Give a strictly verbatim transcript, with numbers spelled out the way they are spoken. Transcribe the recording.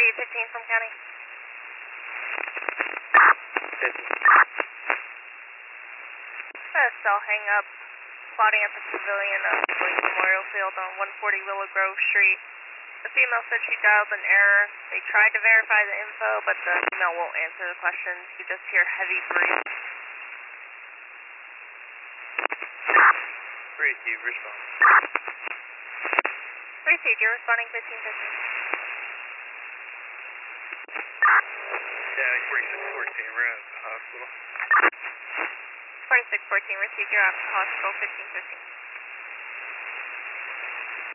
Received fifteen from county. fifty. Uh, cell hang up, plotting at the pavilion of Williams Memorial Field on one forty Willow Grove Street. The female said she dialed an error. They tried to verify the info, but the female won't answer the questions. You just hear heavy breathing. Receive, respond. Received, you're responding fifteen fifteen. Yeah, forty-six fourteen, we're at the hospital. forty-six fourteen, received, you're at the hospital fifteen fifteen.